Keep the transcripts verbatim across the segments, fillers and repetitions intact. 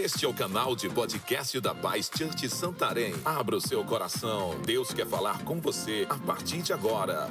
Este é o canal de podcast da Paz Church Santarém. Abra o seu coração. Deus quer falar com você a partir de agora.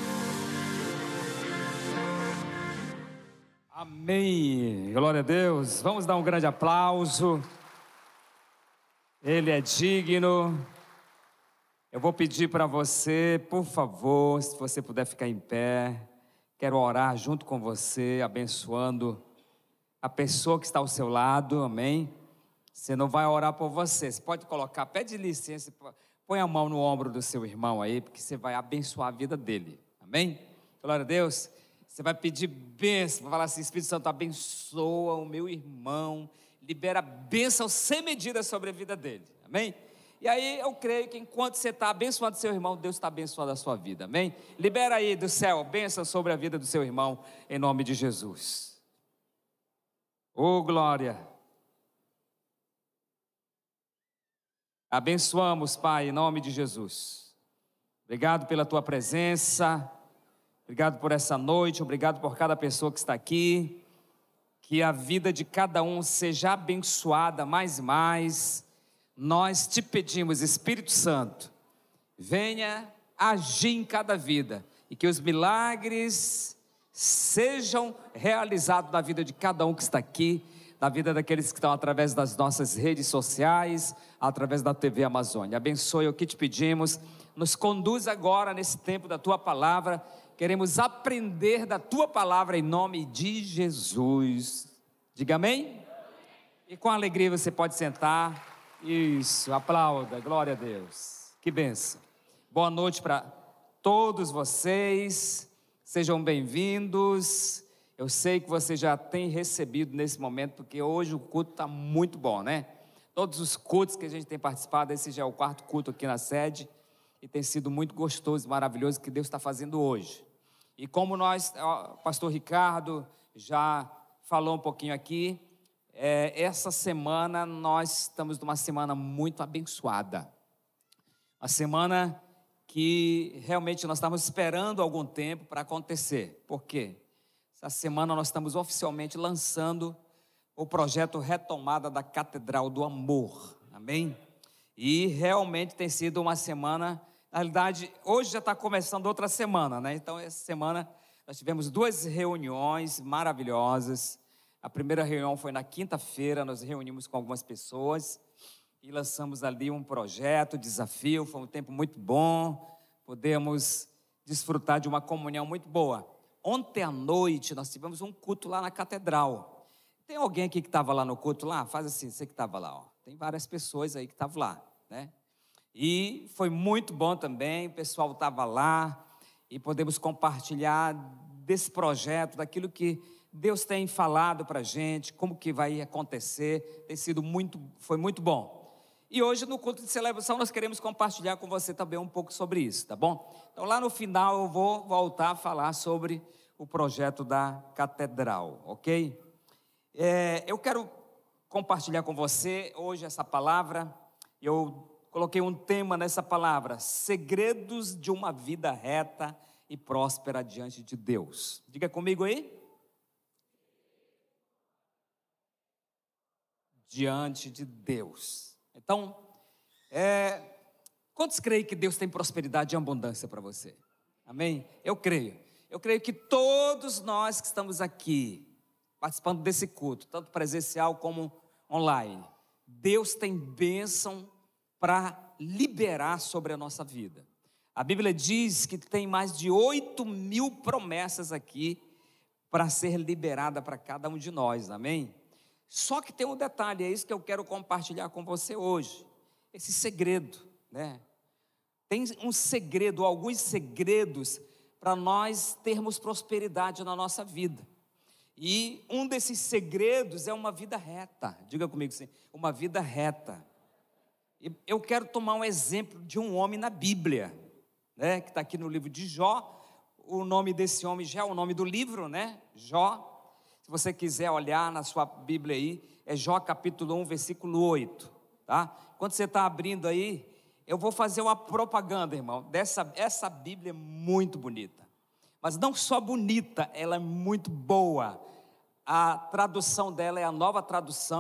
Amém. Glória a Deus. Vamos dar um grande aplauso. Ele é digno. Eu vou pedir para você, por favor, se você puder ficar em pé. Quero orar junto com você, abençoando a pessoa que está ao seu lado, amém? Você não vai orar por você, você pode colocar, pede licença, põe a mão no ombro do seu irmão aí, porque você vai abençoar a vida dele, amém? Glória a Deus. Você vai pedir bênção, vai falar assim: Espírito Santo, abençoa o meu irmão, libera bênção sem medida sobre a vida dele, amém? E aí eu creio que enquanto você está abençoando seu irmão, Deus está abençoando a sua vida, amém? Libera aí do céu bênção sobre a vida do seu irmão, em nome de Jesus. Oh, glória. Abençoamos, Pai, em nome de Jesus. Obrigado pela tua presença, obrigado por essa noite, obrigado por cada pessoa que está aqui. Que a vida de cada um seja abençoada mais e mais. Nós te pedimos, Espírito Santo, venha agir em cada vida e que os milagres sejam realizados na vida de cada um que está aqui, na vida daqueles que estão através das nossas redes sociais, através da T V Amazônia. Abençoe o que te pedimos, nos conduz agora nesse tempo da tua palavra. Queremos aprender da tua palavra em nome de Jesus. Diga amém? E com alegria você pode sentar. Isso, aplauda, glória a Deus. Que bênção. Boa noite para todos vocês. Sejam bem-vindos. Eu sei que você já tem recebido nesse momento, porque hoje o culto está muito bom, né? Todos os cultos que a gente tem participado, esse já é o quarto culto aqui na sede, e tem sido muito gostoso e maravilhoso o que Deus está fazendo hoje. E como nós, o pastor Ricardo já falou um pouquinho aqui, é, essa semana nós estamos numa semana muito abençoada. Uma semana que realmente nós estamos esperando algum tempo para acontecer. Por quê? Essa semana nós estamos oficialmente lançando o projeto Retomada da Catedral do Amor, amém? E realmente tem sido uma semana, na realidade, hoje já está começando outra semana, né? Então essa semana nós tivemos duas reuniões maravilhosas. A primeira reunião foi na quinta-feira, nós reunimos com algumas pessoas e lançamos ali um projeto, desafio. Foi um tempo muito bom, podemos desfrutar de uma comunhão muito boa. Ontem à noite nós tivemos um culto lá na catedral. Tem alguém aqui que estava lá no culto lá? Faz assim, você que estava lá, ó. Tem várias pessoas aí que estavam lá, né? E foi muito bom também, o pessoal estava lá e podemos compartilhar desse projeto, daquilo que Deus tem falado para a gente, como que vai acontecer. Tem sido muito, foi muito bom. E hoje no culto de celebração nós queremos compartilhar com você também um pouco sobre isso, tá bom? Então lá no final eu vou voltar a falar sobre o projeto da catedral, ok? É, eu quero compartilhar com você hoje essa palavra. Eu coloquei um tema nessa palavra: segredos de uma vida reta e próspera diante de Deus. Diga comigo aí. Diante de Deus. Então, é, quantos creem que Deus tem prosperidade e abundância para você? Amém? Eu creio. Eu creio que todos nós que estamos aqui, participando desse culto, tanto presencial como online, Deus tem bênção para liberar sobre a nossa vida. A Bíblia diz que tem mais de oito mil promessas aqui para ser liberada para cada um de nós, amém? Só que tem um detalhe, é isso que eu quero compartilhar com você hoje, esse segredo, né? Tem um segredo, alguns segredos para nós termos prosperidade na nossa vida. E um desses segredos é uma vida reta. Diga comigo assim, uma vida reta. E eu quero tomar um exemplo de um homem na Bíblia, né? Que está aqui no livro de Jó. O nome desse homem já é o nome do livro, né? Jó. Se você quiser olhar na sua Bíblia aí, é Jó capítulo um, versículo oito, tá? Quando você está abrindo aí, eu vou fazer uma propaganda, irmão, dessa, essa Bíblia é muito bonita. Mas não só bonita, ela é muito boa. A tradução dela é a Nova Tradução,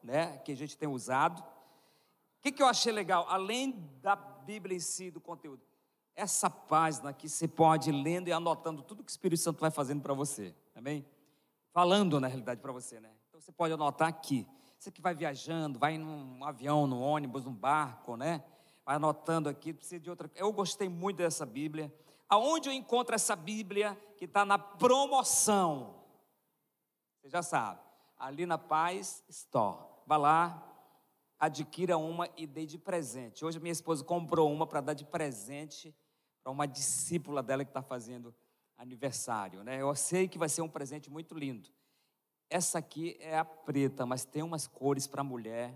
né, que a gente tem usado. O que, que eu achei legal? Além da Bíblia em si, do conteúdo, essa página que você pode ir lendo e anotando tudo que o Espírito Santo vai fazendo para você, amém? Falando, na realidade, para você, né? Então você pode anotar aqui. Você que vai viajando, vai num avião, num ônibus, num barco, né? Vai anotando aqui, precisa de outra. Eu gostei muito dessa Bíblia. Aonde eu encontro essa Bíblia que está na promoção? Você já sabe. Ali na Paz Store. Vá lá, adquira uma e dê de presente. Hoje minha esposa comprou uma para dar de presente para uma discípula dela que está fazendo aniversário, né? Eu sei que vai ser um presente muito lindo. Essa aqui é a preta, mas tem umas cores para mulher.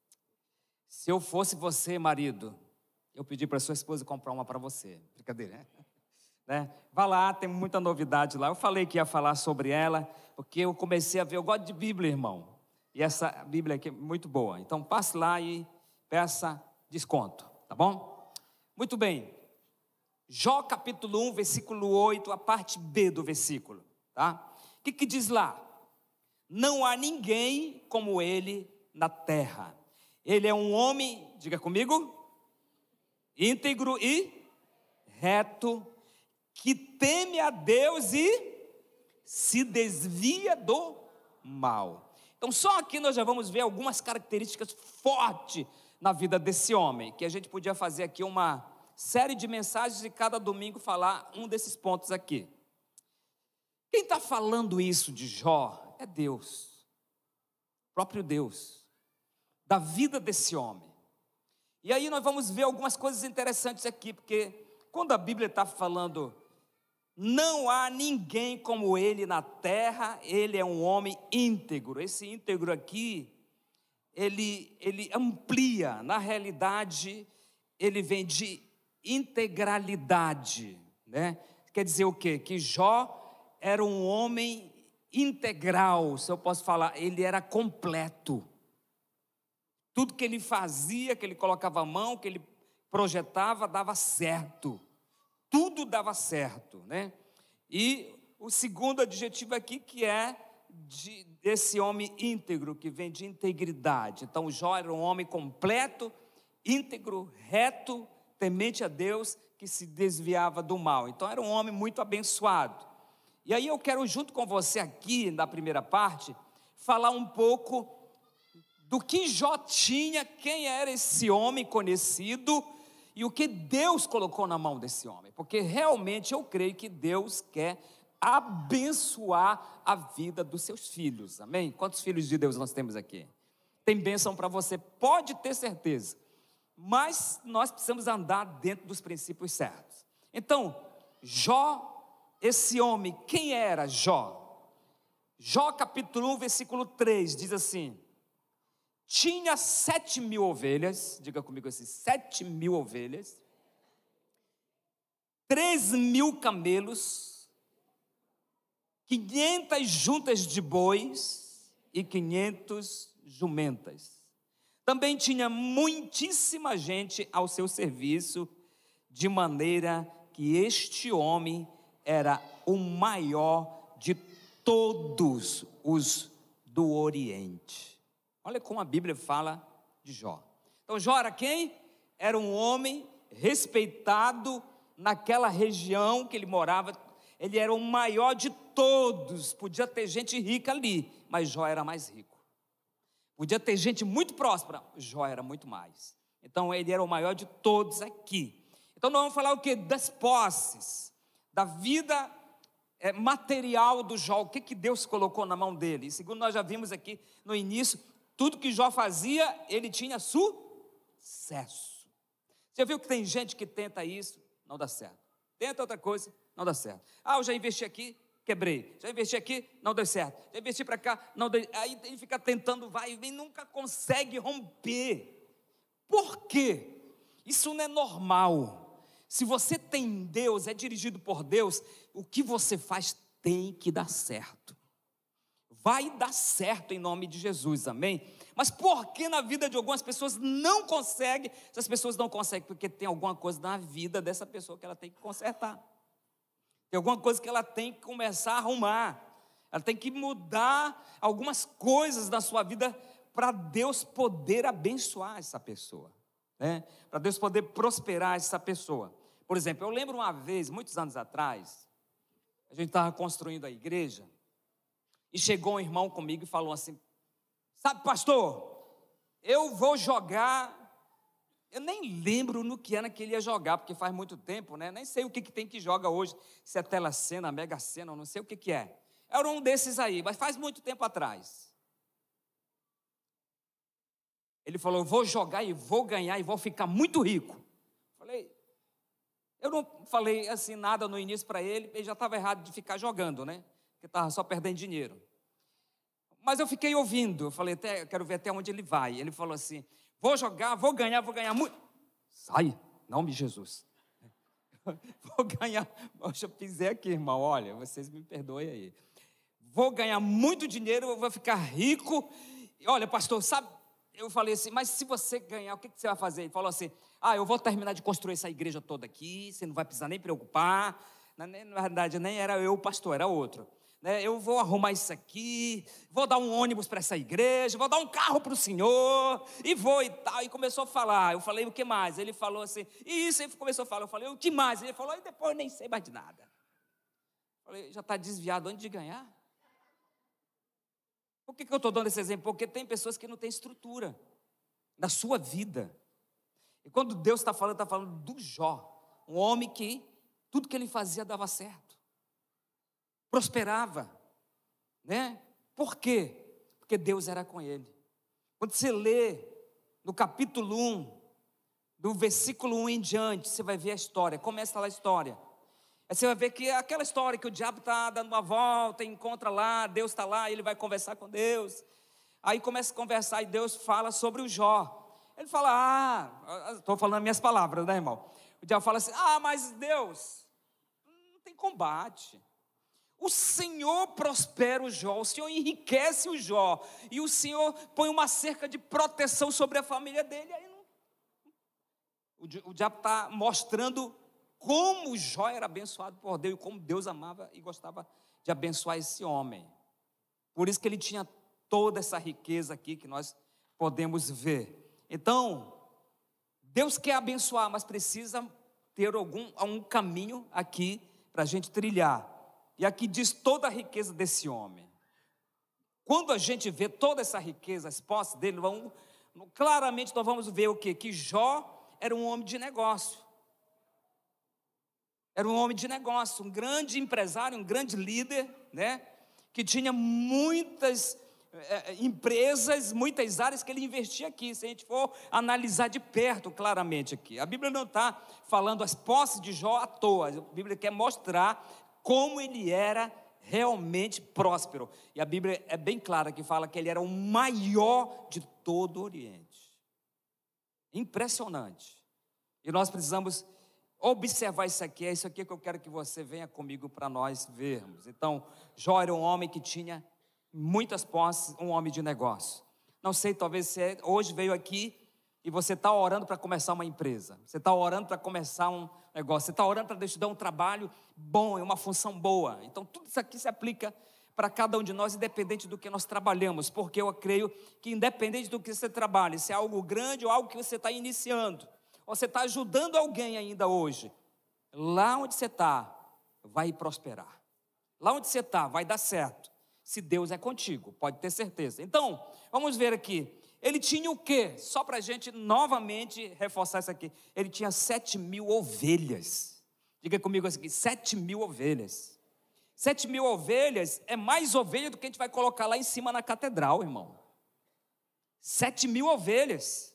Se eu fosse você, marido, eu pedi para sua esposa comprar uma para você. Brincadeira, né? né? Vá lá, tem muita novidade lá. Eu falei que ia falar sobre ela, porque eu comecei a ver, eu gosto de Bíblia, irmão. E essa Bíblia aqui é muito boa. Então passe lá e peça desconto, tá bom? Muito bem. Jó capítulo um, versículo oito, a parte B do versículo, tá? O que que diz lá? Não há ninguém como ele na terra. Ele é um homem, diga comigo, íntegro e reto, que teme a Deus e se desvia do mal. Então só aqui nós já vamos ver algumas características fortes na vida desse homem, que a gente podia fazer aqui uma série de mensagens e cada domingo falar um desses pontos aqui. Quem está falando isso de Jó é Deus, o próprio Deus, da vida desse homem. E aí nós vamos ver algumas coisas interessantes aqui, porque quando a Bíblia está falando, não há ninguém como ele na terra, ele é um homem íntegro. Esse íntegro aqui, ele, ele amplia, na realidade, ele vem de integralidade, né? Quer dizer o quê? Que Jó era um homem integral, se eu posso falar, ele era completo. Tudo que ele fazia, que ele colocava a mão, que ele projetava, dava certo. Tudo dava certo, né? E o segundo adjetivo aqui, que é de, desse homem íntegro, que vem de integridade. Então Jó era um homem completo, íntegro, reto, temente a Deus, que se desviava do mal. Então era um homem muito abençoado. E aí eu quero, junto com você aqui, na primeira parte, falar um pouco do que Jó tinha, quem era esse homem conhecido e o que Deus colocou na mão desse homem. Porque realmente eu creio que Deus quer abençoar a vida dos seus filhos, amém? Quantos filhos de Deus nós temos aqui? Tem bênção para você, pode ter certeza. Mas nós precisamos andar dentro dos princípios certos. Então, Jó, esse homem, quem era Jó? Jó capítulo um, versículo três, diz assim: tinha sete mil ovelhas, diga comigo assim, sete mil ovelhas, três mil camelos, quinhentas juntas de bois e quinhentas jumentas. Também tinha muitíssima gente ao seu serviço, de maneira que este homem era o maior de todos os do Oriente. Olha como a Bíblia fala de Jó. Então Jó era quem? Era um homem respeitado naquela região que ele morava. Ele era o maior de todos. Podia ter gente rica ali, mas Jó era mais rico. Podia ter gente muito próspera, Jó era muito mais. Então ele era o maior de todos aqui. Então nós vamos falar o quê? Das posses, da vida é, material do Jó. O que, que Deus colocou na mão dele? E segundo nós já vimos aqui no início, tudo que Jó fazia, ele tinha sucesso. Você viu que tem gente que tenta isso, não dá certo. Tenta outra coisa, não dá certo. Ah, eu já investi aqui, quebrei. Já investi aqui, não deu certo. Já investi para cá, não deu. Aí ele fica tentando, vai e vem, nunca consegue romper. Por quê? Isso não é normal. Se você tem Deus, é dirigido por Deus, o que você faz tem que dar certo. Vai dar certo em nome de Jesus, amém? Mas por que na vida de algumas pessoas não consegue? Essas pessoas não conseguem porque tem alguma coisa na vida dessa pessoa que ela tem que consertar. Tem alguma coisa que ela tem que começar a arrumar. Ela tem que mudar algumas coisas da sua vida para Deus poder abençoar essa pessoa, né? Para Deus poder prosperar essa pessoa. Por exemplo, eu lembro uma vez, muitos anos atrás, a gente estava construindo a igreja, e chegou um irmão comigo e falou assim: sabe, pastor, eu vou jogar, eu nem lembro no que era que ele ia jogar, porque faz muito tempo, né? Nem sei o que, que tem que joga hoje, se é Telecena, Mega Sena, eu não sei o que, que é. Era um desses aí, mas faz muito tempo atrás. Ele falou: eu vou jogar e vou ganhar e vou ficar muito rico. Falei, eu não falei assim nada no início para ele, ele já estava errado de ficar jogando, né? Porque estava só perdendo dinheiro. Mas eu fiquei ouvindo, eu falei, até, quero ver até onde ele vai. Ele falou assim: vou jogar, vou ganhar, vou ganhar muito. Sai, em nome de Jesus. Vou ganhar, poxa, eu pisei aqui, irmão, olha, vocês me perdoem aí. Vou ganhar muito dinheiro, eu vou ficar rico. E, olha, pastor, sabe, eu falei assim, mas se você ganhar, o que você vai fazer? Ele falou assim: ah, eu vou terminar de construir essa igreja toda aqui, você não vai precisar nem preocupar. Na, na verdade, nem era eu o pastor, era outro. Eu vou arrumar isso aqui, vou dar um ônibus para essa igreja, vou dar um carro para o senhor, e vou e tal. E começou a falar. Eu falei, o que mais? Ele falou assim, e isso, ele começou a falar. Eu falei, o que mais? Ele falou, e depois eu nem sei mais de nada. Eu falei, já está desviado antes de ganhar? Por que, que eu estou dando esse exemplo? Porque tem pessoas que não têm estrutura na sua vida. E quando Deus está falando, está falando do Jó, um homem que tudo que ele fazia dava certo, prosperava, né? Por quê? Porque Deus era com ele. Quando você lê no capítulo um, do versículo um em diante, você vai ver a história, começa lá a história. Aí você vai ver que é aquela história que o diabo está dando uma volta, encontra lá, Deus está lá, ele vai conversar com Deus. Aí começa a conversar e Deus fala sobre o Jó. Ele fala, ah, estou falando minhas palavras, né, irmão? O diabo fala assim, ah, mas Deus, não tem combate. O Senhor prospera o Jó, o Senhor enriquece o Jó, e o Senhor põe uma cerca de proteção sobre a família dele. Aí não... o, o diabo está mostrando como o Jó era abençoado por Deus, e como Deus amava e gostava de abençoar esse homem. Por isso que ele tinha toda essa riqueza aqui que nós podemos ver. Então, Deus quer abençoar, mas precisa ter algum um caminho aqui para a gente trilhar. E aqui diz toda a riqueza desse homem. Quando a gente vê toda essa riqueza, as posses dele, vamos, claramente nós vamos ver o quê? Que Jó era um homem de negócio. Era um homem de negócio, um grande empresário, um grande líder, né? Que tinha muitas é, empresas, muitas áreas que ele investia aqui. Se a gente for analisar de perto, claramente aqui. A Bíblia não está falando as posses de Jó à toa. A Bíblia quer mostrar como ele era realmente próspero. E a Bíblia é bem clara que fala que ele era o maior de todo o Oriente. Impressionante. E nós precisamos observar isso aqui. É isso aqui que eu quero que você venha comigo para nós vermos. Então, Jó era um homem que tinha muitas posses, um homem de negócio. Não sei, talvez você hoje veio aqui e você está orando para começar uma empresa. Você está orando para começar um negócio. Você está orando para Deus te dar um trabalho bom, uma função boa. Então, tudo isso aqui se aplica para cada um de nós, independente do que nós trabalhamos. Porque eu creio que independente do que você trabalhe, se é algo grande ou algo que você está iniciando, ou você está ajudando alguém ainda hoje, lá onde você está, vai prosperar. Lá onde você está, vai dar certo. Se Deus é contigo, pode ter certeza. Então, vamos ver aqui. Ele tinha o quê? Só para a gente novamente reforçar isso aqui. Ele tinha sete mil ovelhas. Diga comigo assim, sete mil ovelhas. Sete mil ovelhas é mais ovelha do que a gente vai colocar lá em cima na catedral, irmão. Sete mil ovelhas.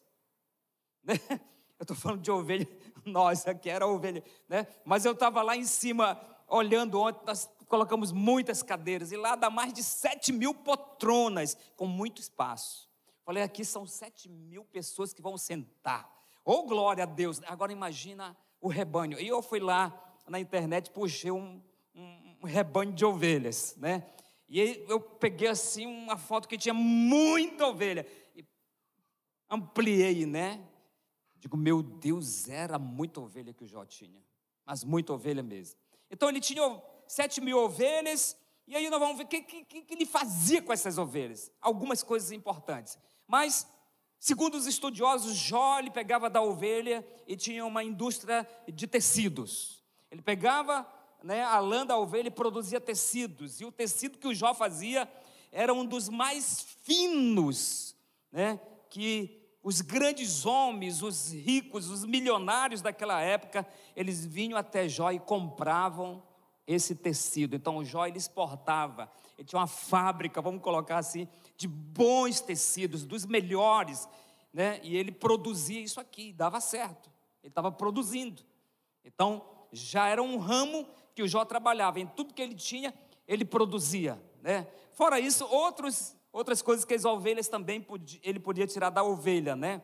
Eu estou falando de ovelha, nós aqui era ovelha, né? Mas eu estava lá em cima, olhando ontem, nós colocamos muitas cadeiras, e lá dá mais de sete mil poltronas, com muito espaço. Falei, aqui são sete mil pessoas que vão sentar. Oh, glória a Deus! Agora imagina o rebanho. E eu fui lá na internet, puxei um, um, um rebanho de ovelhas, né? E aí eu peguei assim uma foto que tinha muita ovelha. E ampliei, né? Digo, meu Deus, era muita ovelha que o Jó tinha. Mas muita ovelha mesmo. Então ele tinha sete mil ovelhas. E aí nós vamos ver o que, que, que ele fazia com essas ovelhas. Algumas coisas importantes. Mas, segundo os estudiosos, Jó ele pegava da ovelha e tinha uma indústria de tecidos. Ele pegava, né, a lã da ovelha e produzia tecidos. E o tecido que o Jó fazia era um dos mais finos, né, que os grandes homens, os ricos, os milionários daquela época, eles vinham até Jó e compravam esse tecido. Então o Jó ele exportava, ele tinha uma fábrica, vamos colocar assim, de bons tecidos, dos melhores, né? E ele produzia isso aqui, dava certo, ele estava produzindo. Então já era um ramo que o Jó trabalhava, em tudo que ele tinha, ele produzia, né? Fora isso, outros Outras coisas que as ovelhas também podia, ele podia tirar da ovelha, né?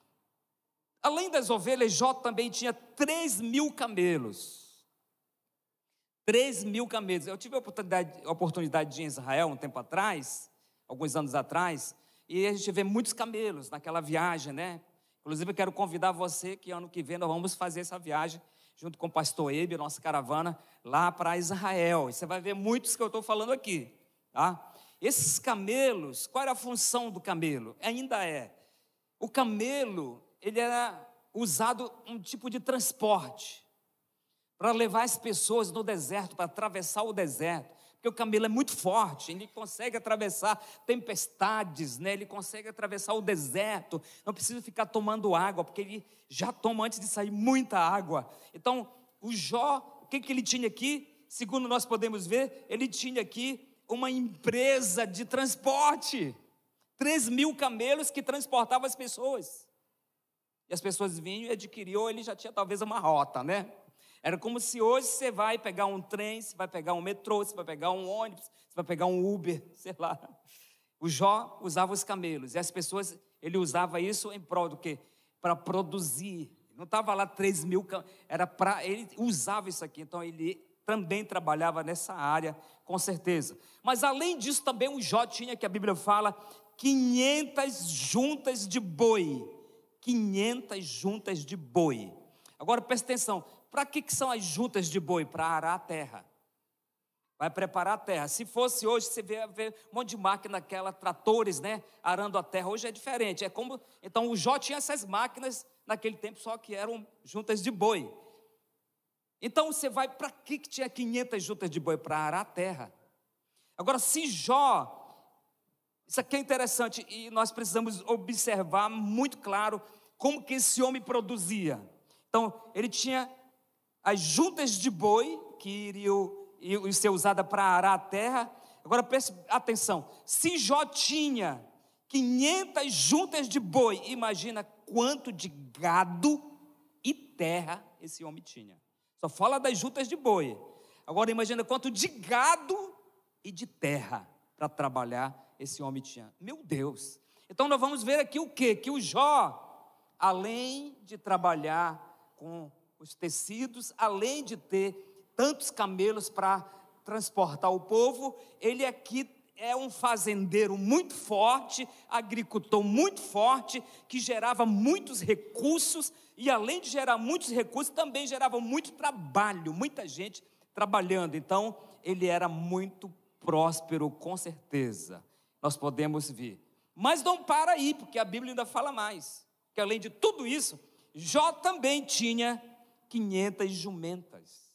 Além das ovelhas, Jó também tinha três mil camelos. Três mil camelos. Eu tive a oportunidade, a oportunidade de ir em Israel um tempo atrás, alguns anos atrás, e a gente vê muitos camelos naquela viagem, né? Inclusive eu quero convidar você que ano que vem nós vamos fazer essa viagem junto com o pastor Ebe, nossa caravana, lá para Israel. E você vai ver muitos que eu estou falando aqui, tá? Esses camelos, qual era a função do camelo? Ainda é, o camelo, ele era usado um tipo de transporte, para levar as pessoas no deserto, para atravessar o deserto, porque o camelo é muito forte, ele consegue atravessar tempestades, né? Ele consegue atravessar o deserto, não precisa ficar tomando água, porque ele já toma antes de sair muita água. Então, o Jó, o que, que ele tinha aqui? Segundo nós podemos ver, ele tinha aqui uma empresa de transporte, três mil camelos que transportavam as pessoas, e as pessoas vinham e adquiriam, ou ele já tinha talvez uma rota, né? Era como se hoje você vai pegar um trem, você vai pegar um metrô, você vai pegar um ônibus, você vai pegar um Uber, sei lá. O Jó usava os camelos, e as pessoas, ele usava isso em prol do quê? Para produzir, não estava lá três mil, era para, ele usava isso aqui, então ele também trabalhava nessa área, com certeza. Mas além disso também o Jó tinha, que a Bíblia fala, quinhentas juntas de boi. quinhentas juntas de boi. Agora presta atenção, para que, que são as juntas de boi? Para arar a terra. Vai preparar a terra. Se fosse hoje, você vê, vê um monte de máquina, aquela, tratores, né, arando a terra. Hoje é diferente. É como, então o Jó tinha essas máquinas naquele tempo, só que eram juntas de boi. Então você vai, para que que tinha quinhentas juntas de boi? Para arar a terra. Agora, se Jó, isso aqui é interessante, e nós precisamos observar muito claro como que esse homem produzia. Então, ele tinha as juntas de boi, que iriam, iriam ser usadas para arar a terra. Agora preste atenção, se Jó tinha quinhentas juntas de boi, imagina quanto de gado e terra esse homem tinha. Só fala das juntas de boi. Agora imagina quanto de gado e de terra para trabalhar esse homem tinha. Meu Deus. Então nós vamos ver aqui o quê? Que o Jó, além de trabalhar com os tecidos, além de ter tantos camelos para transportar o povo, ele aqui é um fazendeiro muito forte, agricultor muito forte, que gerava muitos recursos, e além de gerar muitos recursos, também gerava muito trabalho, muita gente trabalhando. Então, ele era muito próspero, com certeza, nós podemos ver. Mas não para aí, porque a Bíblia ainda fala mais, que além de tudo isso, Jó também tinha quinhentas jumentas.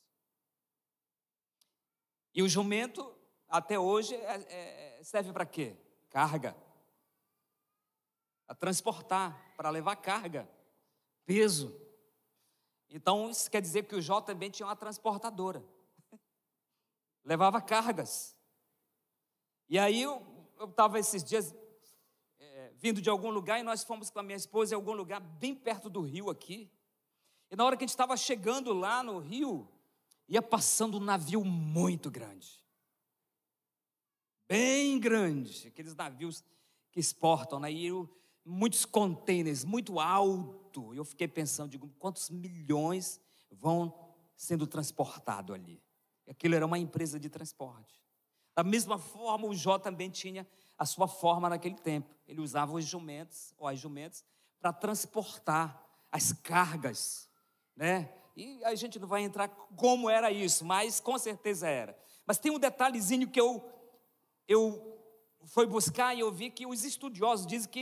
E o jumento, até hoje, é, é, serve para quê? Carga. Para transportar, para levar carga, peso. Então, isso quer dizer que o Jó também tinha uma transportadora. Levava cargas. E aí, eu estava esses dias é, vindo de algum lugar, e nós fomos com a minha esposa em algum lugar bem perto do rio aqui. E na hora que a gente estava chegando lá no rio, ia passando um navio muito grande. Bem grande, aqueles navios que exportam, né? E muitos contêineres, muito alto. Eu fiquei pensando, digo, quantos milhões vão sendo transportados ali? Aquilo era uma empresa de transporte. Da mesma forma, o Jó também tinha a sua forma naquele tempo. Ele usava os jumentos, ou as jumentas, para transportar as cargas, né? E a gente não vai entrar como era isso, mas com certeza era. Mas tem um detalhezinho que eu, eu fui buscar e eu vi que os estudiosos dizem que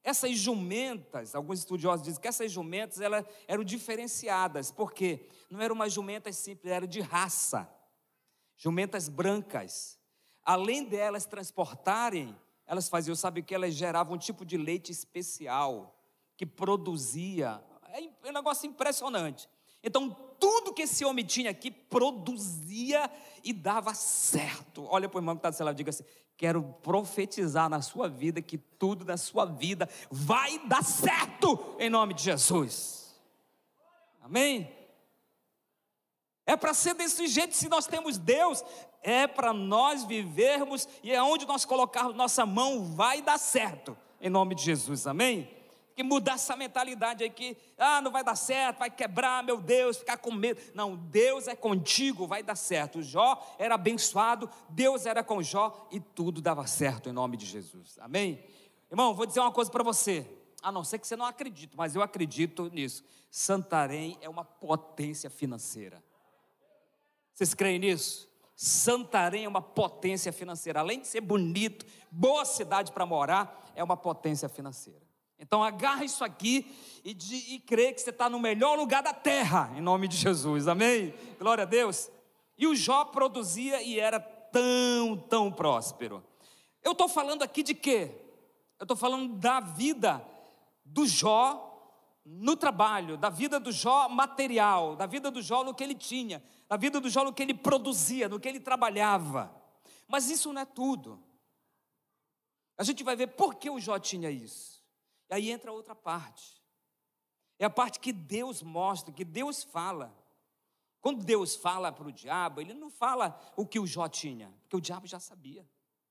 Essas jumentas, alguns estudiosos dizem que essas jumentas elas eram diferenciadas, porque não eram umas jumentas simples, eram de raça, jumentas brancas. Além delas transportarem, elas faziam, sabe o que? Elas geravam um tipo de leite especial, que produzia, é um negócio impressionante. Então, tudo que esse homem tinha aqui, produzia e dava certo. Olha para o irmão que está do seu lado e diga assim: quero profetizar na sua vida, que tudo na sua vida vai dar certo, em nome de Jesus. Amém? É para ser desse jeito. Se nós temos Deus, é para nós vivermos, e é onde nós colocarmos nossa mão, vai dar certo, em nome de Jesus, amém? Que mudar essa mentalidade aí que, ah, não vai dar certo, vai quebrar, meu Deus, ficar com medo. Não, Deus é contigo, vai dar certo. Jó era abençoado, Deus era com Jó e tudo dava certo em nome de Jesus, amém? Irmão, vou dizer uma coisa para você, a não ser que você não acredite, mas eu acredito nisso. Santarém é uma potência financeira. Vocês creem nisso? Santarém é uma potência financeira. Além de ser bonito, boa cidade para morar, é uma potência financeira. Então agarra isso aqui e, de, e crê que você está no melhor lugar da terra, em nome de Jesus, amém? Glória a Deus. E o Jó produzia e era tão, tão próspero. Eu estou falando aqui de quê? Eu estou falando da vida do Jó no trabalho, da vida do Jó material, da vida do Jó no que ele tinha, da vida do Jó no que ele produzia, no que ele trabalhava. Mas isso não é tudo. A gente vai ver por que o Jó tinha isso. E aí entra outra parte. É a parte que Deus mostra, que Deus fala. Quando Deus fala para o diabo, ele não fala o que o Jó tinha, porque o diabo já sabia.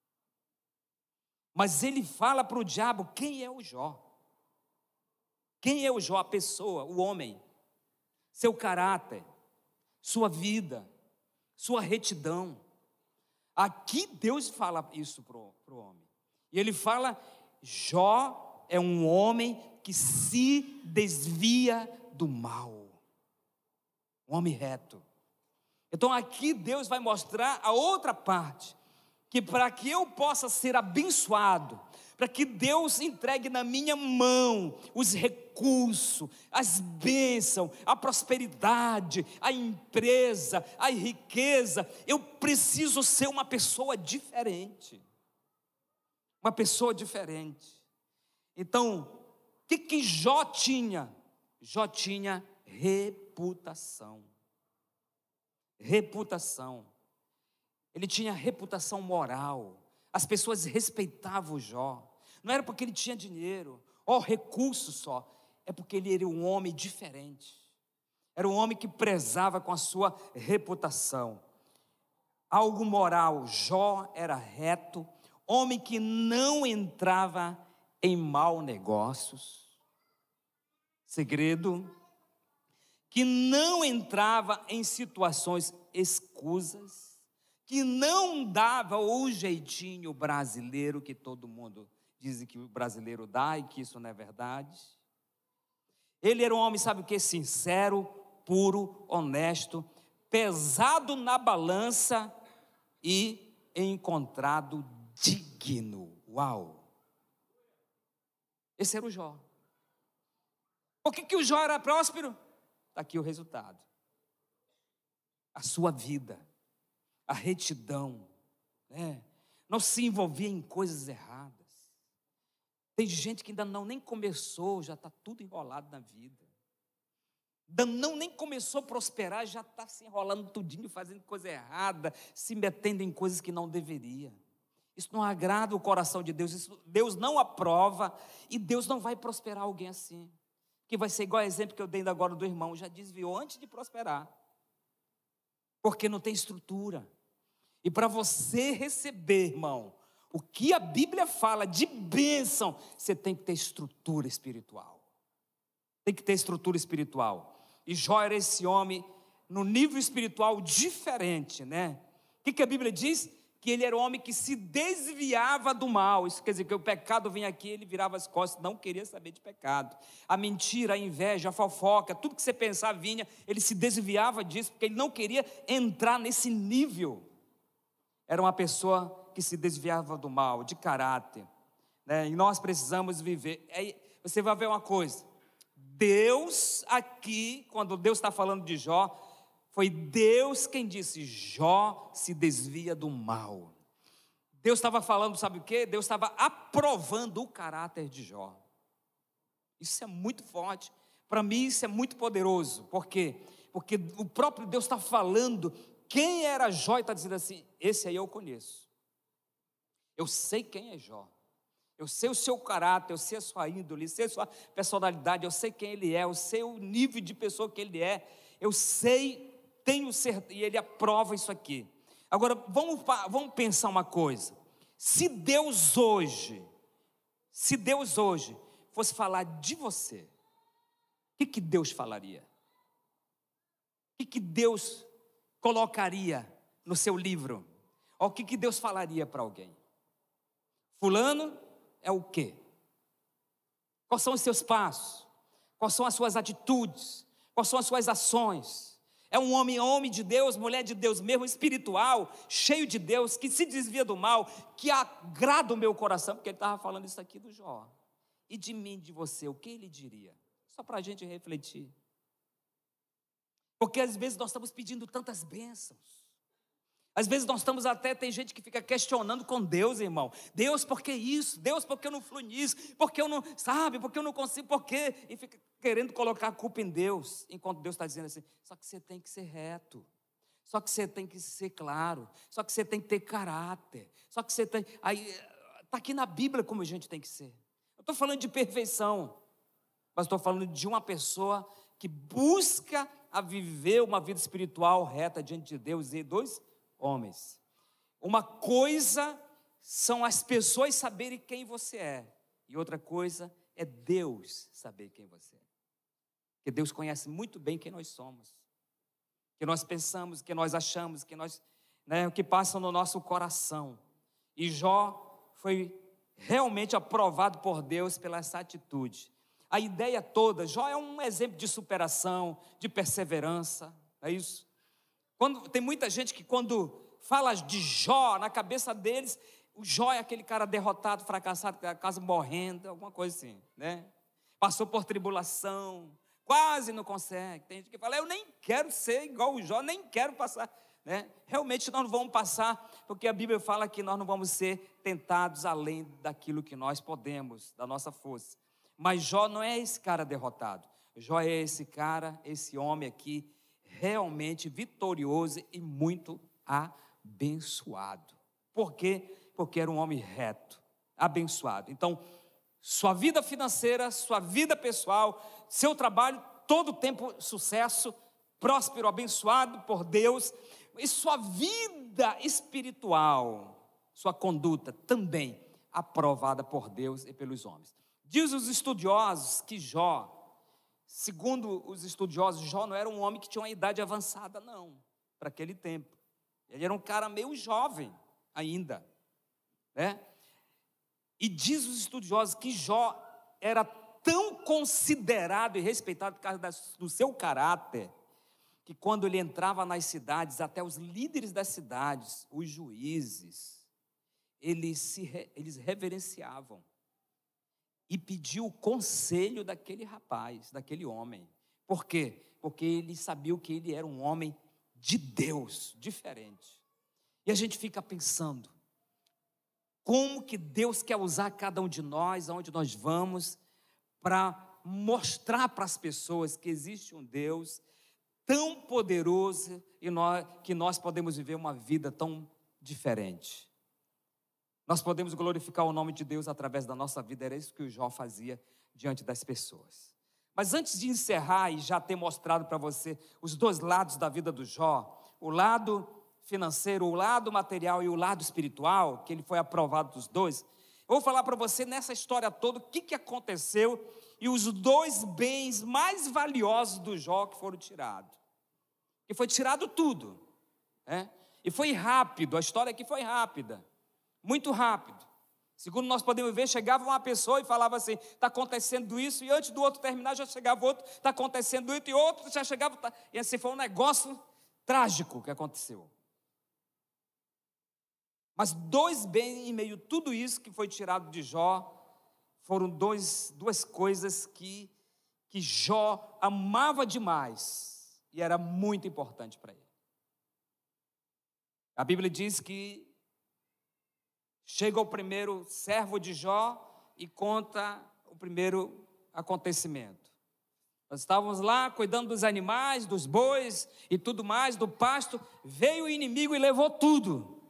Mas ele fala para o diabo quem é o Jó. Quem é o Jó? A pessoa, o homem. Seu caráter, sua vida, sua retidão. Aqui Deus fala isso para o homem. E ele fala: Jó é um homem que se desvia do mal. Um homem reto. Então aqui Deus vai mostrar a outra parte, que para que eu possa ser abençoado, para que Deus entregue na minha mão os recursos, as bênçãos, a prosperidade, a empresa, a riqueza, eu preciso ser uma pessoa diferente. Uma pessoa diferente. Então, o que que Jó tinha? Jó tinha reputação. Reputação. Ele tinha reputação moral. As pessoas respeitavam o Jó. Não era porque ele tinha dinheiro, ou recurso só. É porque ele era um homem diferente. Era um homem que prezava com a sua reputação. Algo moral. Jó era reto. Homem que não entrava em maus negócios. Segredo. Que não entrava em situações escusas. Que não dava o jeitinho brasileiro que todo mundo diz que o brasileiro dá e que isso não é verdade. Ele era um homem, sabe o que? Sincero, puro, honesto, pesado na balança e encontrado digno. Uau! Esse era o Jó. Por que que o Jó era próspero? Está aqui o resultado. A sua vida, a retidão, né? Não se envolvia em coisas erradas. Tem gente que ainda não nem começou, já está tudo enrolado na vida. Ainda não nem começou a prosperar, já está se enrolando tudinho, fazendo coisa errada, se metendo em coisas que não deveria. Isso não agrada o coração de Deus, isso Deus não aprova, e Deus não vai prosperar alguém assim. Que vai ser igual ao exemplo que eu dei agora do irmão, já desviou antes de prosperar. Porque não tem estrutura. E para você receber, irmão, o que a Bíblia fala de bênção, você tem que ter estrutura espiritual. Tem que ter estrutura espiritual. E Jó era esse homem no nível espiritual diferente, né? O que, que a Bíblia diz? Que ele era um homem que se desviava do mal. Isso quer dizer que o pecado vinha aqui, ele virava as costas, não queria saber de pecado. A mentira, a inveja, a fofoca, tudo que você pensar vinha, ele se desviava disso, porque ele não queria entrar nesse nível. Era uma pessoa que se desviava do mal, de caráter. né? E nós precisamos viver. Aí você vai ver uma coisa, Deus aqui, quando Deus está falando de Jó, foi Deus quem disse: Jó se desvia do mal. Deus estava falando, sabe o quê? Deus estava aprovando o caráter de Jó. Isso é muito forte. Para mim isso é muito poderoso. Por quê? Porque o próprio Deus está falando quem era Jó e está dizendo assim: esse aí eu conheço. Eu sei quem é Jó. Eu sei o seu caráter, eu sei a sua índole, eu sei a sua personalidade, eu sei quem ele é, eu sei o nível de pessoa que ele é. Eu sei, tenho certeza, e ele aprova isso aqui. Agora, vamos, vamos pensar uma coisa. Se Deus hoje, se Deus hoje fosse falar de você, o que, que Deus falaria? O que, que Deus colocaria no seu livro? Ou o que, que Deus falaria para alguém? Fulano é o quê? Quais são os seus passos? Quais são as suas atitudes? Quais são as suas ações? É um homem, homem de Deus, mulher de Deus mesmo, espiritual, cheio de Deus, que se desvia do mal, que agrada o meu coração, porque ele estava falando isso aqui do Jó. E de mim, de você, o que ele diria? Só para a gente refletir. Porque às vezes nós estamos pedindo tantas bênçãos. Às vezes nós estamos até, tem gente que fica questionando com Deus, irmão. Deus, por que isso? Deus, por que eu não fluo nisso? Por que eu não, sabe, por que eu não consigo, por quê? E fica querendo colocar a culpa em Deus, enquanto Deus está dizendo assim: só que você tem que ser reto, só que você tem que ser claro, só que você tem que ter caráter, só que você tem, aí, está aqui na Bíblia como a gente tem que ser. Eu estou falando de perfeição, mas estou falando de uma pessoa que busca a viver uma vida espiritual reta diante de Deus e dois homens. Uma coisa são as pessoas saberem quem você é, e outra coisa é Deus saber quem você é. Porque Deus conhece muito bem quem nós somos, que nós pensamos, que nós achamos, que nós, né, o que passa no nosso coração. E Jó foi realmente aprovado por Deus pela essa atitude. A ideia toda, Jó é um exemplo de superação, de perseverança, é isso? Quando, tem muita gente que quando fala de Jó, na cabeça deles, o Jó é aquele cara derrotado, fracassado, quase morrendo, alguma coisa assim, né? Passou por tribulação, quase não consegue. Tem gente que fala: eu nem quero ser igual o Jó, nem quero passar, né? Realmente nós não vamos passar, porque a Bíblia fala que nós não vamos ser tentados além daquilo que nós podemos, da nossa força. Mas Jó não é esse cara derrotado. Jó é esse cara, esse homem aqui, realmente vitorioso e muito abençoado. Por quê? Porque era um homem reto, abençoado. Então, sua vida financeira, sua vida pessoal, seu trabalho, todo o tempo sucesso, próspero, abençoado por Deus. E sua vida espiritual, sua conduta também aprovada por Deus e pelos homens. Diz os estudiosos que Jó, segundo os estudiosos, Jó não era um homem que tinha uma idade avançada, não, para aquele tempo. Ele era um cara meio jovem ainda, né? E diz os estudiosos que Jó era tão considerado e respeitado por causa do seu caráter, que quando ele entrava nas cidades, até os líderes das cidades, os juízes, eles, se, eles reverenciavam. E pediu o conselho daquele rapaz, daquele homem. Por quê? Porque ele sabia que ele era um homem de Deus, diferente. E a gente fica pensando, como que Deus quer usar cada um de nós, aonde nós vamos, para mostrar para as pessoas que existe um Deus tão poderoso e nós, que nós podemos viver uma vida tão diferente. Nós podemos glorificar o nome de Deus através da nossa vida. Era isso que o Jó fazia diante das pessoas. Mas antes de encerrar e já ter mostrado para você os dois lados da vida do Jó, o lado financeiro, o lado material e o lado espiritual, que ele foi aprovado dos dois, eu vou falar para você nessa história toda o que, que aconteceu e os dois bens mais valiosos do Jó que foram tirados. E foi tirado tudo, né? E foi rápido, a história aqui foi rápida. Muito rápido. Segundo nós podemos ver, chegava uma pessoa e falava assim: está acontecendo isso, e antes do outro terminar já chegava outro, está acontecendo isso, e outro já chegava, tá... e assim foi um negócio trágico que aconteceu. Mas dois bens em meio a tudo isso que foi tirado de Jó, foram dois, duas coisas que, que Jó amava demais e era muito importante para ele. A Bíblia diz que chega o primeiro servo de Jó e conta o primeiro acontecimento. Nós estávamos lá cuidando dos animais, dos bois e tudo mais, do pasto, veio o inimigo e levou tudo.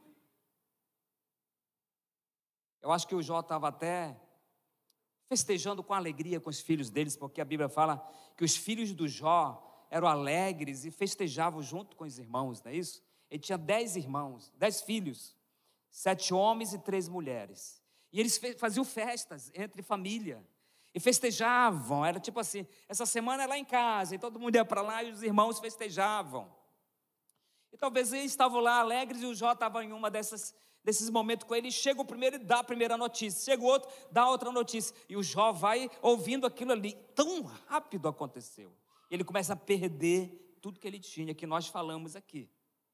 Eu acho que o Jó estava até festejando com alegria com os filhos deles, porque a Bíblia fala que os filhos do Jó eram alegres e festejavam junto com os irmãos, não é isso? Ele tinha dez irmãos, dez filhos, sete homens e três mulheres. E eles faziam festas entre família e festejavam. Era tipo assim, essa semana é lá em casa, e todo mundo ia para lá e os irmãos festejavam. E talvez eles estavam lá alegres e o Jó estava em uma dessas desses momentos com ele, e chega o primeiro e dá a primeira notícia, chega o outro, dá outra notícia, e o Jó vai ouvindo aquilo ali, tão rápido aconteceu, ele começa a perder tudo que ele tinha, que nós falamos aqui.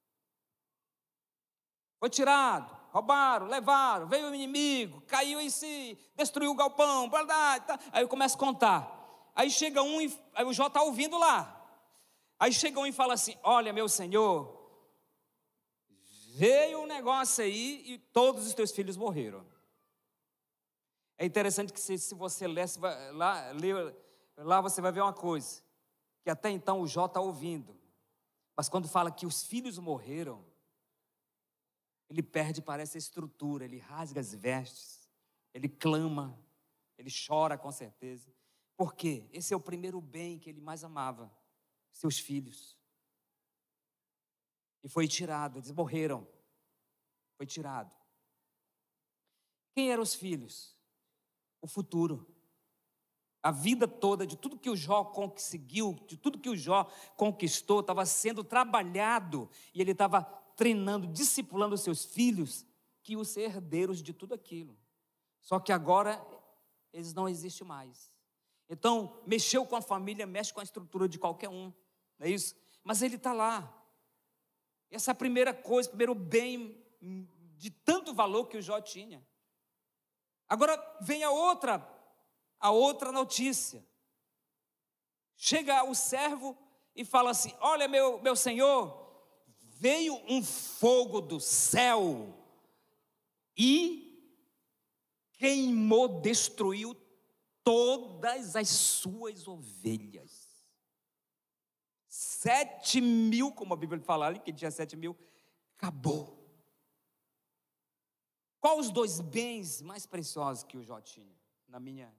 Foi tirado, roubaram, levaram, veio o inimigo, caiu em si, destruiu o galpão, blá, blá, tá. Aí eu começo a contar, aí chega um, e, aí o Jó está ouvindo lá, aí chega um e fala assim, olha meu senhor, veio um negócio aí e todos os teus filhos morreram. É interessante que se, se você ler, se vai, lá, ler, lá você vai ver uma coisa, que até então o Jó está ouvindo, mas quando fala que os filhos morreram, ele perde, parece, a estrutura, ele rasga as vestes, ele clama, ele chora com certeza. Por quê? Esse é o primeiro bem que ele mais amava, seus filhos. E foi tirado, eles morreram. Foi tirado. Quem eram os filhos? O futuro. A vida toda, de tudo que o Jó conseguiu, de tudo que o Jó conquistou, estava sendo trabalhado, e ele estava treinando, discipulando os seus filhos, que iam ser herdeiros de tudo aquilo. Só que agora, eles não existem mais. Então, mexeu com a família, mexe com a estrutura de qualquer um, não é isso? Mas ele está lá. Essa é a primeira coisa, primeiro bem de tanto valor que o Jó tinha. Agora vem a outra, a outra notícia. Chega o servo e fala assim, olha meu, meu senhor, veio um fogo do céu e queimou, destruiu todas as suas ovelhas. Sete mil, como a Bíblia fala ali, que tinha sete mil, acabou. Qual os dois bens mais preciosos que o Jó tinha? Na minha...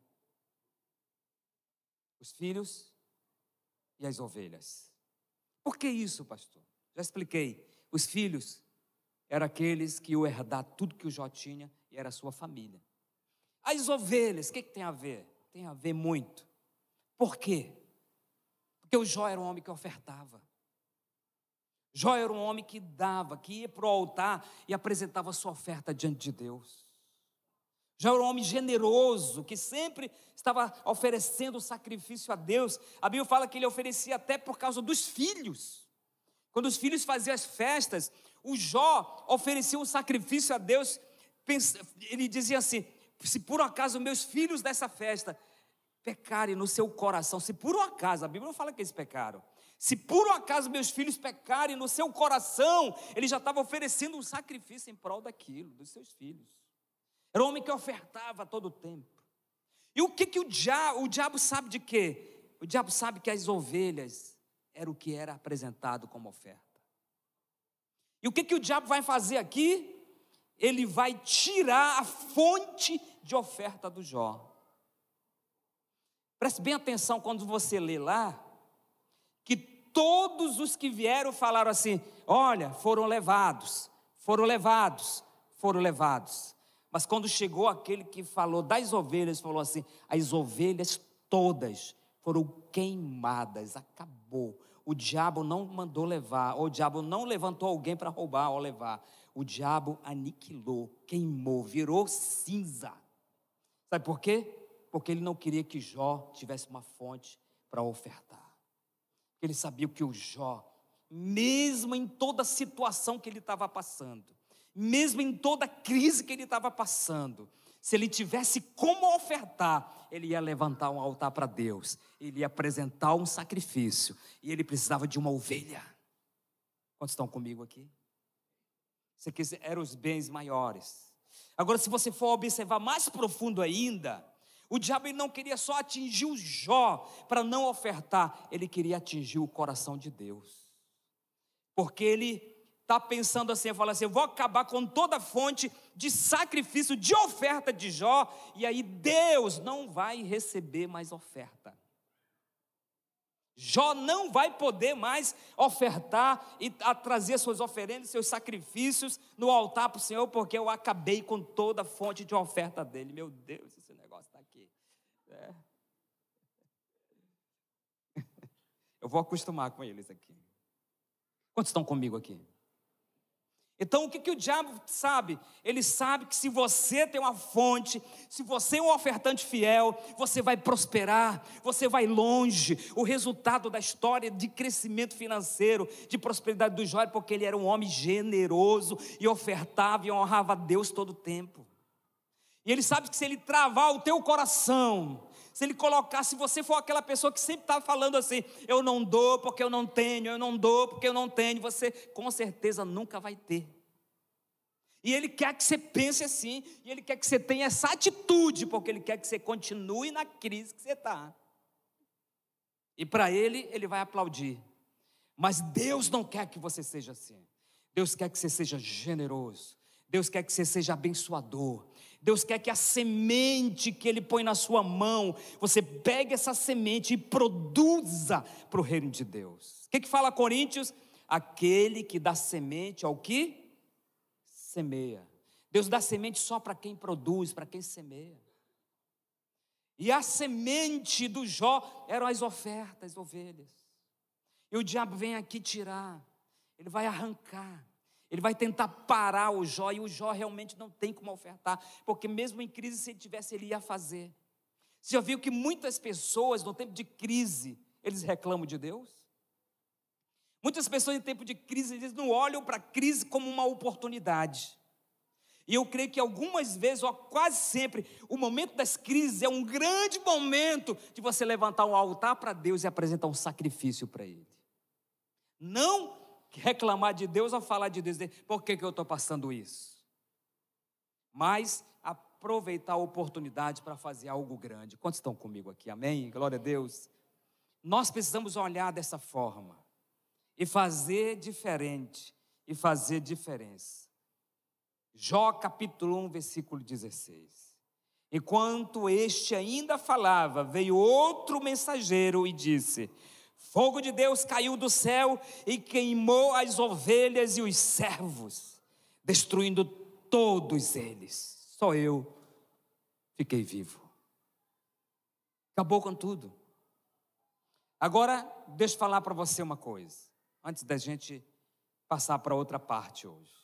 Os filhos e as ovelhas. Por que isso, pastor? Já expliquei. Os filhos eram aqueles que iam herdar tudo que o Jó tinha e era a sua família. As ovelhas, o que, que tem a ver? Tem a ver muito. Por quê? Porque o Jó era um homem que ofertava. Jó era um homem que dava, que ia para o altar e apresentava a sua oferta diante de Deus. Jó era um homem generoso, que sempre estava oferecendo sacrifício a Deus. A Bíblia fala que ele oferecia até por causa dos filhos. Quando os filhos faziam as festas, o Jó oferecia um sacrifício a Deus. Ele dizia assim, se por um acaso meus filhos dessa festa pecarem no seu coração, se por um acaso, a Bíblia não fala que eles pecaram, se por um acaso meus filhos pecarem no seu coração, ele já estava oferecendo um sacrifício em prol daquilo, dos seus filhos. Era um homem que ofertava a todo tempo. E o que, que o diabo, o diabo sabe de quê? O diabo sabe que as ovelhas era o que era apresentado como oferta. E o que, que o diabo vai fazer aqui? Ele vai tirar a fonte de oferta do Jó. Preste bem atenção quando você lê lá, que todos os que vieram falaram assim, olha, foram levados, foram levados, foram levados. Mas quando chegou aquele que falou das ovelhas, falou assim, as ovelhas todas foram queimadas, acabou. O diabo não mandou levar, ou o diabo não levantou alguém para roubar ou levar. O diabo aniquilou, queimou, virou cinza. Sabe por quê? Porque ele não queria que Jó tivesse uma fonte para ofertar. Ele sabia que o Jó, mesmo em toda a situação que ele estava passando, mesmo em toda a crise que ele estava passando, se ele tivesse como ofertar, ele ia levantar um altar para Deus, ele ia apresentar um sacrifício, e ele precisava de uma ovelha. Quantos estão comigo aqui? Isso aqui eram os bens maiores. Agora, se você for observar mais profundo ainda, o diabo ele não queria só atingir o Jó para não ofertar, ele queria atingir o coração de Deus. Porque ele está pensando assim, fala assim, eu vou acabar com toda a fonte de sacrifício, de oferta de Jó, e aí Deus não vai receber mais oferta. Jó não vai poder mais ofertar e a trazer suas oferendas, seus sacrifícios no altar para o Senhor, porque eu acabei com toda a fonte de oferta dele. Meu Deus, esse negócio está aqui. É. Eu vou acostumar com eles aqui. Quantos estão comigo aqui? Então o que, que o diabo sabe? Ele sabe que se você tem uma fonte, se você é um ofertante fiel, você vai prosperar, você vai longe. O resultado da história de crescimento financeiro, de prosperidade do Jó, é porque ele era um homem generoso e ofertava e honrava a Deus todo o tempo. E ele sabe que se ele travar o teu coração, se ele colocar, se você for aquela pessoa que sempre está falando assim, eu não dou porque eu não tenho, eu não dou porque eu não tenho, você com certeza nunca vai ter. E ele quer que você pense assim, e ele quer que você tenha essa atitude, porque ele quer que você continue na crise que você está. E para ele, ele vai aplaudir. Mas Deus não quer que você seja assim. Deus quer que você seja generoso. Deus quer que você seja abençoador. Deus quer que a semente que Ele põe na sua mão, você pegue essa semente e produza para o reino de Deus. O que que fala Coríntios? Aquele que dá semente ao que semeia. Deus dá semente só para quem produz, para quem semeia. E a semente do Jó eram as ofertas, as ovelhas. E o diabo vem aqui tirar, ele vai arrancar. Ele vai tentar parar o Jó, e o Jó realmente não tem como ofertar, porque mesmo em crise, se ele tivesse, ele ia fazer. Você já viu que muitas pessoas, no tempo de crise, eles reclamam de Deus? Muitas pessoas em tempo de crise, eles não olham para a crise como uma oportunidade. E eu creio que algumas vezes, ou quase sempre, o momento das crises é um grande momento de você levantar um altar para Deus e apresentar um sacrifício para Ele. Não reclamar de Deus ou falar de Deus, por que que eu estou passando isso? Mas aproveitar a oportunidade para fazer algo grande. Quantos estão comigo aqui? Amém? Glória a Deus. Nós precisamos olhar dessa forma e fazer diferente e fazer diferença. Jó capítulo um, versículo dezesseis. Enquanto este ainda falava, veio outro mensageiro e disse: fogo de Deus caiu do céu e queimou as ovelhas e os servos, destruindo todos eles. Só eu fiquei vivo. Acabou com tudo. Agora, deixa eu falar para você uma coisa, antes da gente passar para outra parte hoje.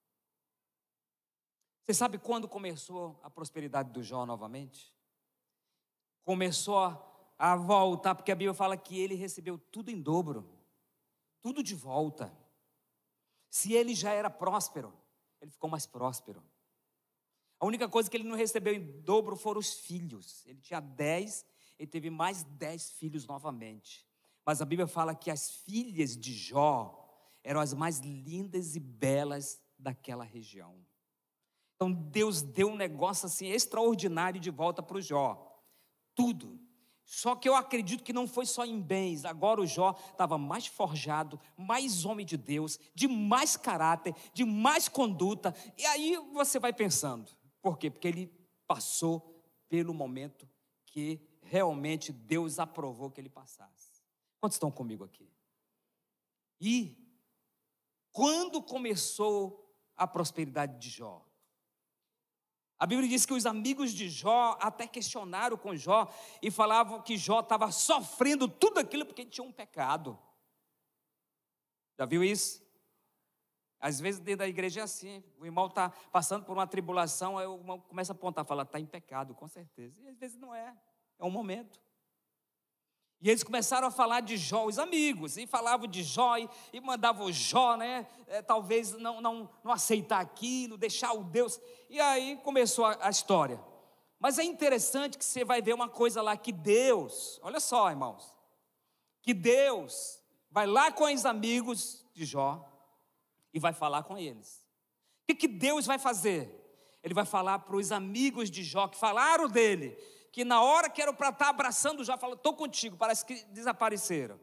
Você sabe quando começou a prosperidade do Jó novamente? Começou a a voltar, porque a Bíblia fala que ele recebeu tudo em dobro, tudo de volta. Se ele já era próspero, ele ficou mais próspero. A única coisa que ele não recebeu em dobro foram os filhos. Ele tinha dez, ele teve mais dez filhos novamente. Mas a Bíblia fala que as filhas de Jó eram as mais lindas e belas daquela região. Então Deus deu um negócio assim extraordinário de volta para o Jó. Tudo. Só que eu acredito que não foi só em bens. Agora o Jó estava mais forjado, mais homem de Deus, de mais caráter, de mais conduta. E aí você vai pensando, por quê? Porque ele passou pelo momento que realmente Deus aprovou que ele passasse. Quantos estão comigo aqui? E quando começou a prosperidade de Jó? A Bíblia diz que os amigos de Jó até questionaram com Jó e falavam que Jó estava sofrendo tudo aquilo porque tinha um pecado. Já viu isso? Às vezes dentro da igreja é assim, o irmão está passando por uma tribulação, aí o irmão começa a apontar, fala, está em pecado, com certeza. E às vezes não é, é um momento. E eles começaram a falar de Jó, os amigos, e falavam de Jó, e, e mandavam Jó, né, é, talvez não, não, não aceitar aquilo, deixar o Deus, e aí começou a, a história. Mas é interessante que você vai ver uma coisa lá, que Deus, olha só, irmãos, que Deus vai lá com os amigos de Jó, e vai falar com eles. O que, que Deus vai fazer? Ele vai falar para os amigos de Jó, que falaram dele, que na hora que era para estar abraçando Jó, falou, estou contigo, parece que desapareceram.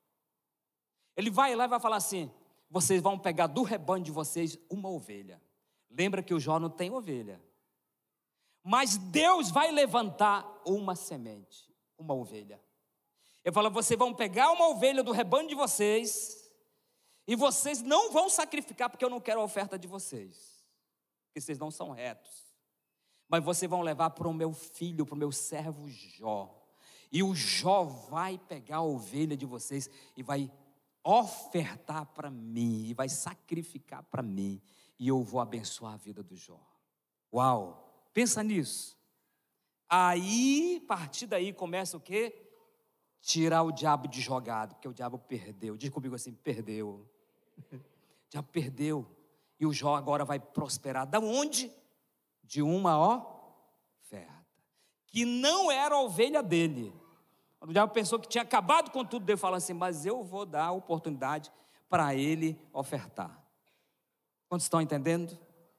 Ele vai lá e vai falar assim, vocês vão pegar do rebanho de vocês uma ovelha. Lembra que o Jó não tem ovelha. Mas Deus vai levantar uma semente, uma ovelha. Ele fala, vocês vão pegar uma ovelha do rebanho de vocês, e vocês não vão sacrificar, porque eu não quero a oferta de vocês, porque vocês não são retos. Mas vocês vão levar para o meu filho, para o meu servo Jó. E o Jó vai pegar a ovelha de vocês e vai ofertar para mim, e vai sacrificar para mim, e eu vou abençoar a vida do Jó. Uau, pensa nisso. Aí, a partir daí, começa o quê? Tirar o diabo de jogado, porque o diabo perdeu. Diz comigo assim, perdeu. O diabo perdeu. E o Jó agora vai prosperar. Da onde? De uma oferta, que não era a ovelha dele. O diabo pensou que tinha acabado com tudo, Deus fala assim, mas eu vou dar a oportunidade para ele ofertar. Quantos estão entendendo?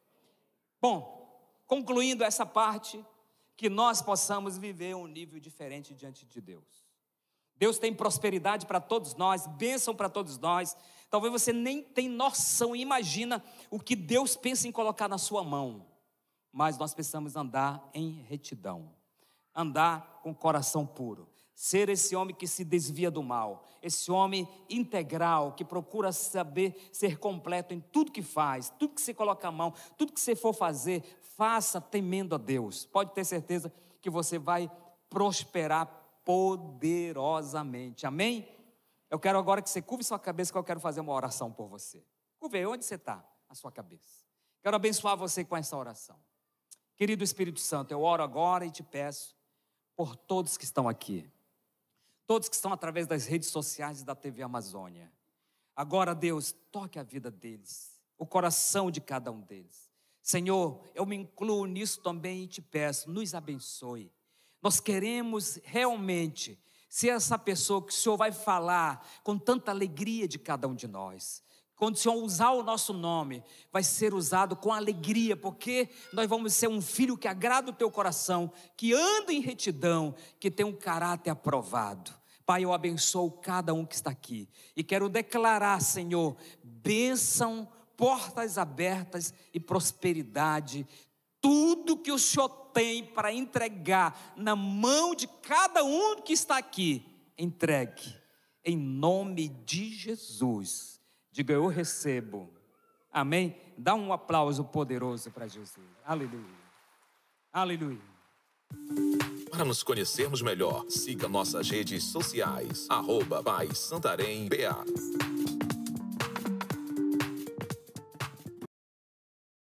Bom, concluindo essa parte, que nós possamos viver um nível diferente diante de Deus. Deus tem prosperidade para todos nós, bênção para todos nós. Talvez você nem tenha noção, imagina o que Deus pensa em colocar na sua mão. Mas nós precisamos andar em retidão, andar com coração puro, ser esse homem que se desvia do mal, esse homem integral, que procura saber ser completo em tudo que faz, tudo que você coloca a mão, tudo que você for fazer, faça temendo a Deus. Pode ter certeza que você vai prosperar poderosamente, amém? Eu quero agora que você curve sua cabeça, que eu quero fazer uma oração por você. Curve, onde você está? A sua cabeça. Quero abençoar você com essa oração. Querido Espírito Santo, eu oro agora e te peço por todos que estão aqui, todos que estão através das redes sociais e da T V Amazônia. Agora, Deus, toque a vida deles, o coração de cada um deles. Senhor, eu me incluo nisso também e te peço, nos abençoe. Nós queremos realmente ser essa pessoa que o Senhor vai falar com tanta alegria de cada um de nós. Quando o Senhor usar o nosso nome, vai ser usado com alegria, porque nós vamos ser um filho que agrada o teu coração, que anda em retidão, que tem um caráter aprovado. Pai, eu abençoo cada um que está aqui e quero declarar, Senhor, bênção, portas abertas e prosperidade. Tudo que o Senhor tem para entregar na mão de cada um que está aqui, entregue, em nome de Jesus. Diga, eu recebo. Amém? Dá um aplauso poderoso para Jesus. Aleluia. Aleluia. Para nos conhecermos melhor, siga nossas redes sociais. Arroba Paz Santarém B A.